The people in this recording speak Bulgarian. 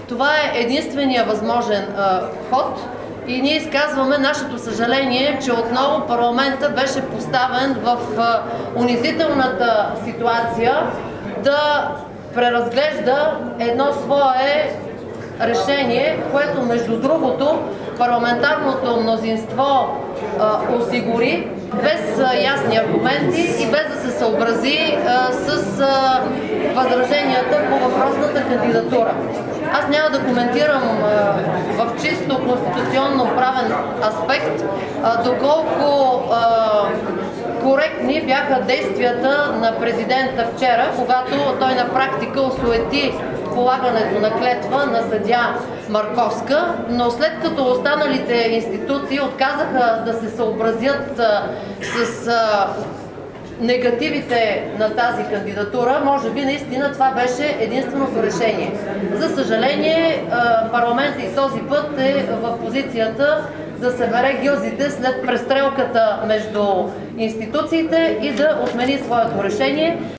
Това е единствения възможен ход и ние изказваме нашето съжаление, че отново парламента беше поставен в унизителната ситуация да преразглежда едно свое решение, което между другото парламентарното мнозинство осигури без ясни аргументи и без да се съобрази с възраженията по въпросната кандидатура. Аз няма да коментирам в чисто конституционно-правен аспект доколко коректни бяха действията на президента вчера, когато той на практика осуети полагането на клетва на съдия Марковска, но след като останалите институции отказаха да се съобразят с негативите на тази кандидатура, може би наистина това беше единственото решение. За съжаление, парламентът и този път е в позицията да събере гилзите след престрелката между институциите и да отмени своето решение.